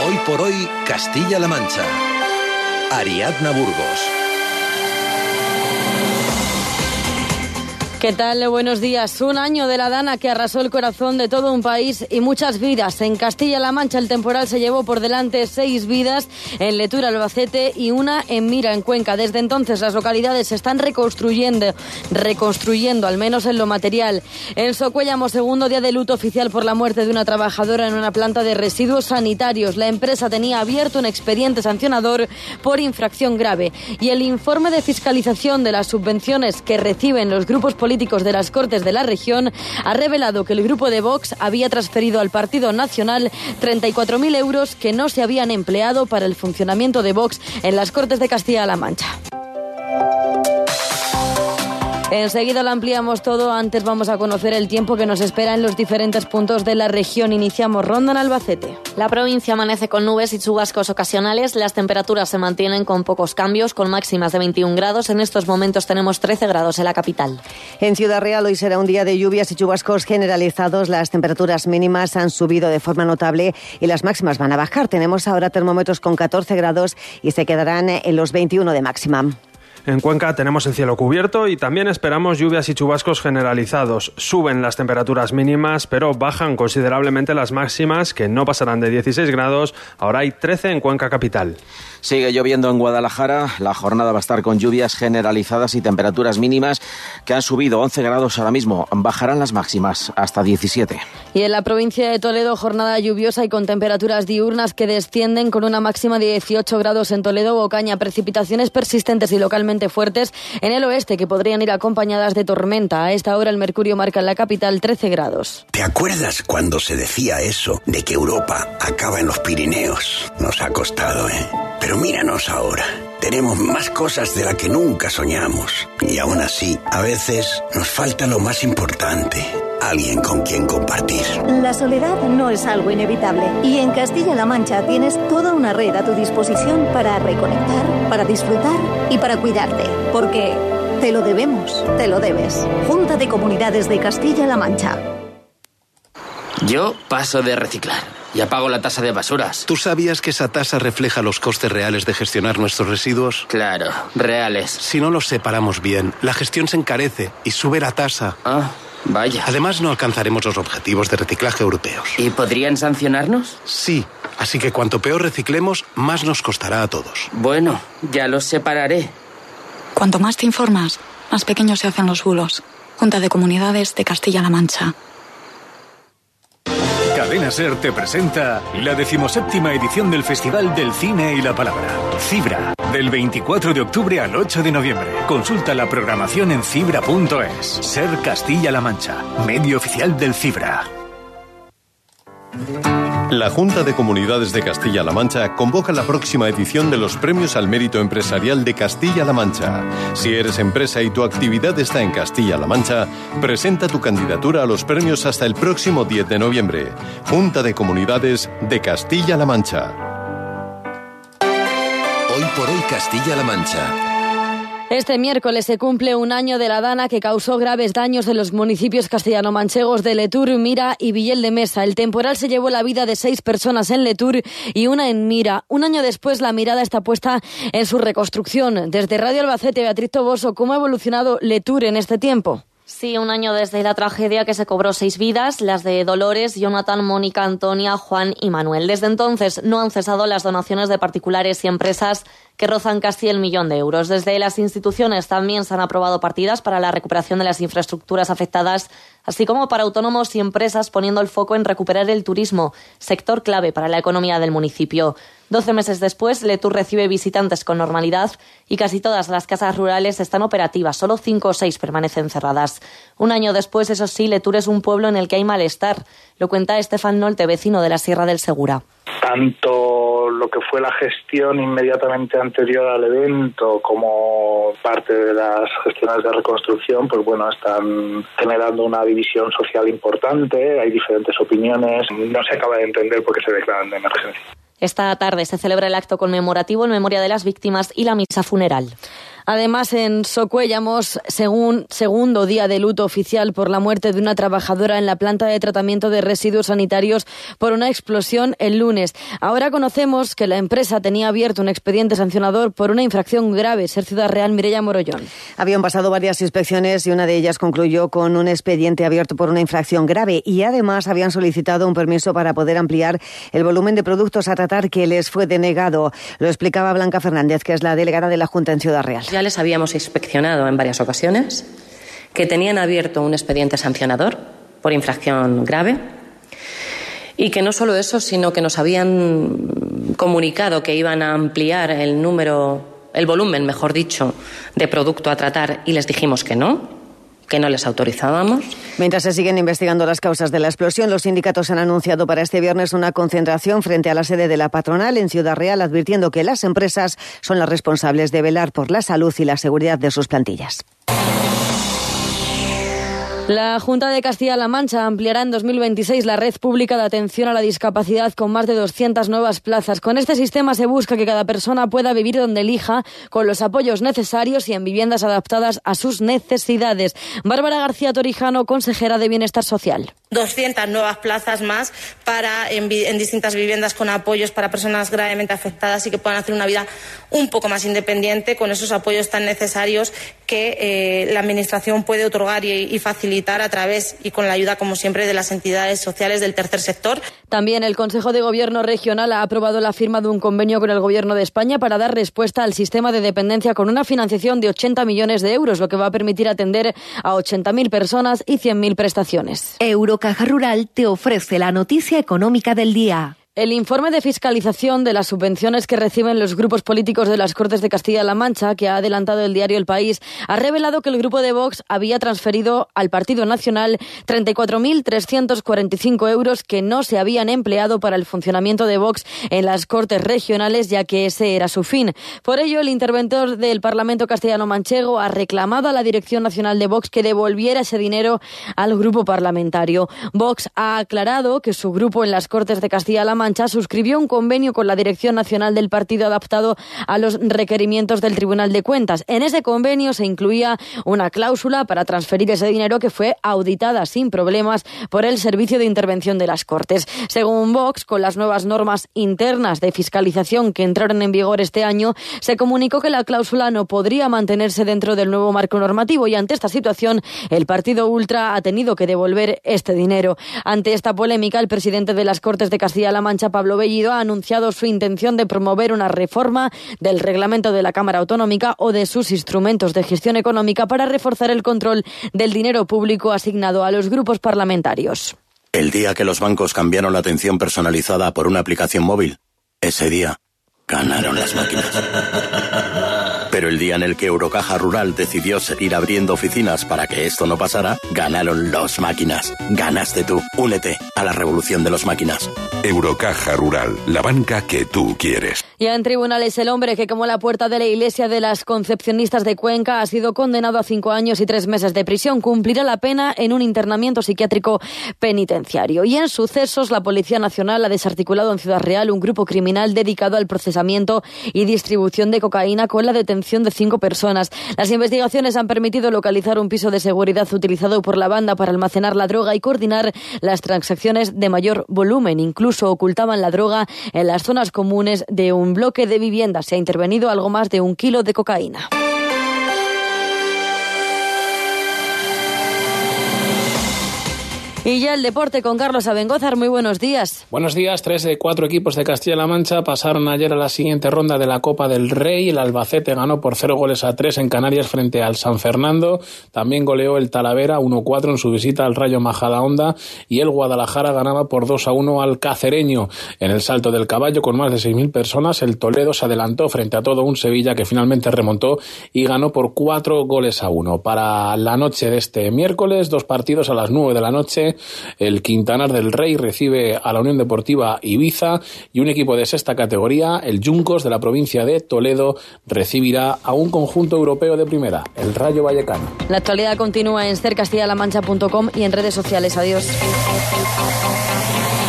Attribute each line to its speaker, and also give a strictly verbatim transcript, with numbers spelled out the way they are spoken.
Speaker 1: Hoy por hoy, Castilla-La Mancha. Ariadna Burgos.
Speaker 2: ¿Qué tal? Buenos días. Un año de la dana que arrasó el corazón de todo un país y muchas vidas. En Castilla-La Mancha el temporal se llevó por delante seis vidas, en Letur, Albacete, y una en Mira, en Cuenca. Desde entonces las localidades se están reconstruyendo, reconstruyendo, al menos en lo material. En Socuéllamo, segundo día de luto oficial por la muerte de una trabajadora en una planta de residuos sanitarios. La empresa tenía abierto un expediente sancionador por infracción grave. Y el informe de fiscalización de las subvenciones que reciben los grupos políticos de las Cortes de la región ha revelado que el grupo de Vox había transferido al Partido Nacional treinta y cuatro mil euros que no se habían empleado para el funcionamiento de Vox en las Cortes de Castilla-La Mancha. Enseguida lo ampliamos todo. Antes vamos a conocer el tiempo que nos espera en los diferentes puntos de la región. Iniciamos ronda en Albacete.
Speaker 3: La provincia amanece con nubes y chubascos ocasionales. Las temperaturas se mantienen con pocos cambios, con máximas de veintiún grados. En estos momentos tenemos trece grados en la capital.
Speaker 4: En Ciudad Real hoy será un día de lluvias y chubascos generalizados. Las temperaturas mínimas han subido de forma notable y las máximas van a bajar. Tenemos ahora termómetros con catorce grados y se quedarán en los veintiuno de máxima.
Speaker 5: En Cuenca tenemos el cielo cubierto y también esperamos lluvias y chubascos generalizados. Suben las temperaturas mínimas, pero bajan considerablemente las máximas, que no pasarán de dieciséis grados. Ahora hay trece en Cuenca capital.
Speaker 6: Sigue lloviendo en Guadalajara. La jornada va a estar con lluvias generalizadas y temperaturas mínimas que han subido once grados ahora mismo. Bajarán las máximas hasta diecisiete.
Speaker 2: Y en la provincia de Toledo, jornada lluviosa y con temperaturas diurnas que descienden, con una máxima de dieciocho grados en Toledo, Ocaña. Precipitaciones persistentes y localmente fuertes en el oeste que podrían ir acompañadas de tormenta. A esta hora el mercurio marca en la capital trece grados.
Speaker 7: ¿Te acuerdas cuando se decía eso de que Europa acaba en los Pirineos? Nos ha costado, ¿eh? Pero míranos ahora. Tenemos más cosas de las que nunca soñamos. Y aún así, a veces nos falta lo más importante. Alguien con quien compartir.
Speaker 8: La soledad no es algo inevitable. Y en Castilla-La Mancha tienes toda una red a tu disposición para reconectar, para disfrutar y para cuidarte. Porque te lo debemos, te lo debes. Junta de Comunidades de Castilla-La Mancha.
Speaker 9: Yo paso de reciclar y apago la tasa de basuras.
Speaker 10: ¿Tú sabías que esa tasa refleja los costes reales de gestionar nuestros residuos?
Speaker 9: Claro, reales.
Speaker 10: Si no los separamos bien, la gestión se encarece y sube la tasa.
Speaker 9: Ah, vaya.
Speaker 10: Además, no alcanzaremos los objetivos de reciclaje europeos.
Speaker 9: ¿Y podrían sancionarnos?
Speaker 10: Sí, así que cuanto peor reciclemos, más nos costará a todos.
Speaker 9: Bueno, ya los separaré.
Speaker 11: Cuanto más te informas, más pequeños se hacen los bulos. Junta de Comunidades de Castilla-La Mancha.
Speaker 12: Cadena SER te presenta la decimoséptima edición del Festival del Cine y la Palabra, Cibra, del veinticuatro de octubre al ocho de noviembre. Consulta la programación en cibra punto es. SER Castilla-La Mancha, medio oficial del Cibra.
Speaker 13: La Junta de Comunidades de Castilla-La Mancha convoca la próxima edición de los Premios al Mérito Empresarial de Castilla-La Mancha. Si eres empresa y tu actividad está en Castilla-La Mancha, presenta tu candidatura a los premios hasta el próximo diez de noviembre. Junta de Comunidades de Castilla-La Mancha.
Speaker 1: Hoy por hoy, Castilla-La Mancha.
Speaker 2: Este miércoles se cumple un año de la dana que causó graves daños en los municipios castellano-manchegos de Letur, Mira y Villel de Mesa. El temporal se llevó la vida de seis personas en Letur y una en Mira. Un año después, la mirada está puesta en su reconstrucción. Desde Radio Albacete, Beatriz Toboso, ¿cómo ha evolucionado Letur en este tiempo?
Speaker 3: Sí, un año desde la tragedia que se cobró seis vidas, las de Dolores, Jonathan, Mónica, Antonia, Juan y Manuel. Desde entonces no han cesado las donaciones de particulares y empresas que rozan casi el millón de euros. Desde las instituciones también se han aprobado partidas para la recuperación de las infraestructuras afectadas, así como para autónomos y empresas, poniendo el foco en recuperar el turismo, sector clave para la economía del municipio. Doce meses después, Letur recibe visitantes con normalidad y casi todas las casas rurales están operativas, solo cinco o seis permanecen cerradas. Un año después, eso sí, Letur es un pueblo en el que hay malestar. Lo cuenta Estefan Nolte, vecino de la Sierra del Segura.
Speaker 14: Tanto lo que fue la gestión inmediatamente anterior al evento como parte de las gestiones de reconstrucción, pues bueno, están generando una división social importante, hay diferentes opiniones, no se acaba de entender por qué se declaran de emergencia.
Speaker 3: Esta tarde se celebra el acto conmemorativo en memoria de las víctimas y la misa funeral.
Speaker 2: Además, en Socuéllamos, según segundo día de luto oficial por la muerte de una trabajadora en la planta de tratamiento de residuos sanitarios por una explosión el lunes. Ahora conocemos que la empresa tenía abierto un expediente sancionador por una infracción grave. Ser Ciudad Real, Mireia Morollón.
Speaker 4: Habían pasado varias inspecciones y una de ellas concluyó con un expediente abierto por una infracción grave y además habían solicitado un permiso para poder ampliar el volumen de productos a tratar que les fue denegado. Lo explicaba Blanca Fernández, que es la delegada de la Junta en Ciudad Real.
Speaker 15: Ya les habíamos inspeccionado en varias ocasiones que tenían abierto un expediente sancionador por infracción grave y que no solo eso, sino que nos habían comunicado que iban a ampliar el número, el volumen, mejor dicho, de producto a tratar y les dijimos que no, que no les autorizábamos.
Speaker 4: Mientras se siguen investigando las causas de la explosión, los sindicatos han anunciado para este viernes una concentración frente a la sede de la patronal en Ciudad Real, advirtiendo que las empresas son las responsables de velar por la salud y la seguridad de sus plantillas.
Speaker 2: La Junta de Castilla-La Mancha ampliará en dos mil veintiséis la red pública de atención a la discapacidad con más de doscientas nuevas plazas. Con este sistema se busca que cada persona pueda vivir donde elija, con los apoyos necesarios y en viviendas adaptadas a sus necesidades. Bárbara García Torijano, consejera de Bienestar Social.
Speaker 16: doscientas nuevas plazas más para en, en distintas viviendas con apoyos para personas gravemente afectadas y que puedan hacer una vida un poco más independiente con esos apoyos tan necesarios que eh, la Administración puede otorgar y, y facilitar a través y con la ayuda, como siempre, de las entidades sociales del tercer sector.
Speaker 2: También el Consejo de Gobierno Regional ha aprobado la firma de un convenio con el Gobierno de España para dar respuesta al sistema de dependencia con una financiación de ochenta millones de euros, lo que va a permitir atender a ochenta mil personas y cien mil prestaciones.
Speaker 17: Eurocaja Rural te ofrece la noticia económica del día.
Speaker 2: El informe de fiscalización de las subvenciones que reciben los grupos políticos de las Cortes de Castilla-La Mancha, que ha adelantado el diario El País, ha revelado que el grupo de Vox había transferido al Partido Nacional treinta y cuatro mil trescientos cuarenta y cinco euros que no se habían empleado para el funcionamiento de Vox en las Cortes regionales, ya que ese era su fin. Por ello, el interventor del Parlamento castellano-manchego ha reclamado a la Dirección Nacional de Vox que devolviera ese dinero al grupo parlamentario. Vox ha aclarado que su grupo en las Cortes de Castilla-La Mancha Mancha suscribió un convenio con la Dirección Nacional del partido adaptado a los requerimientos del Tribunal de Cuentas. En ese convenio se incluía una cláusula para transferir ese dinero que fue auditada sin problemas por el Servicio de Intervención de las Cortes. Según Vox, con las nuevas normas internas de fiscalización que entraron en vigor este año, se comunicó que la cláusula no podría mantenerse dentro del nuevo marco normativo y ante esta situación el partido ultra ha tenido que devolver este dinero. Ante esta polémica, el presidente de las Cortes de Castilla-La Mancha, Pablo Bellido, ha anunciado su intención de promover una reforma del reglamento de la Cámara Autonómica o de sus instrumentos de gestión económica para reforzar el control del dinero público asignado a los grupos parlamentarios.
Speaker 18: El día que los bancos cambiaron la atención personalizada por una aplicación móvil, ese día ganaron las máquinas. Pero el día en el que Eurocaja Rural decidió seguir abriendo oficinas para que esto no pasara, ganaron los máquinas. Ganaste tú. Únete a la revolución de los máquinas.
Speaker 19: Eurocaja Rural, la banca que tú quieres.
Speaker 2: Ya en tribunales, el hombre que quemó la puerta de la iglesia de las Concepcionistas de Cuenca ha sido condenado a cinco años y tres meses de prisión. Cumplirá la pena en un internamiento psiquiátrico penitenciario. Y en sucesos, la Policía Nacional ha desarticulado en Ciudad Real un grupo criminal dedicado al procesamiento y distribución de cocaína con la detención de cinco personas. Las investigaciones han permitido localizar un piso de seguridad utilizado por la banda para almacenar la droga y coordinar las transacciones de mayor volumen. Incluso ocultaban la droga en las zonas comunes de un bloque de viviendas. Se ha intervenido algo más de un kilo de cocaína. Y ya el deporte con Carlos Abengózar. Muy buenos días.
Speaker 20: Buenos días. Tres de cuatro equipos de Castilla-La Mancha pasaron ayer a la siguiente ronda de la Copa del Rey. El Albacete ganó por cero goles a tres en Canarias frente al San Fernando. También goleó el Talavera uno cuatro en su visita al Rayo Majadahonda. Y el Guadalajara ganaba por dos a uno al Cacereño. En el Salto del Caballo, con más de seis mil personas, el Toledo se adelantó frente a todo un Sevilla que finalmente remontó y ganó por cuatro goles a uno. Para la noche de este miércoles, dos partidos a las nueve de la noche. El Quintanar del Rey recibe a la Unión Deportiva Ibiza y un equipo de sexta categoría, el Juncos de la provincia de Toledo, recibirá a un conjunto europeo de primera, el Rayo Vallecano.
Speaker 2: La actualidad continúa en ser castilla la mancha punto com y en redes sociales. Adiós.